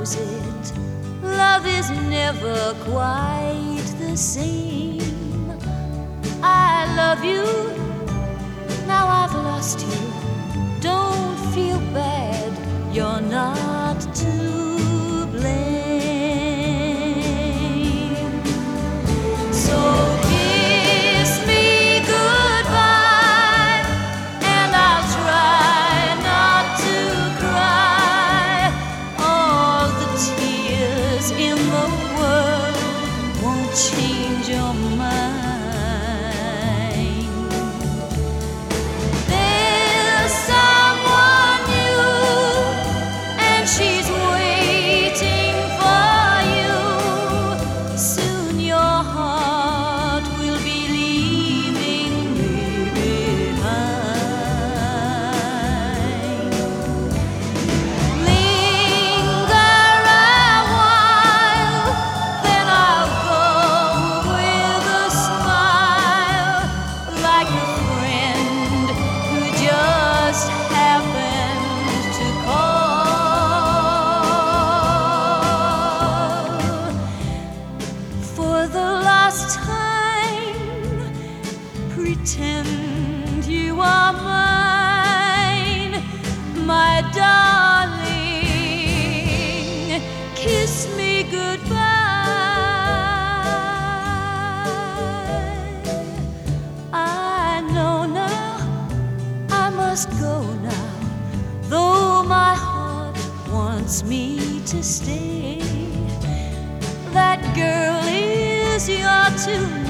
knows it. Love is never quite the same. I love you, now I've lost you. Don't feel bad, you're not to blame. So kiss me goodbye, and I'll try not to cry. All the tears in the world won't change your mind. There's someone new, and she's waiting for you. Soon your heart will be leaving me behind. Linger a while, then I'll go with a smile, like a friend who just happened to call. For the last time, pretend you are mine, my darling. Kiss me goodbye. I know now I must go now, though my heart wants me to stay. That girl is your tonight.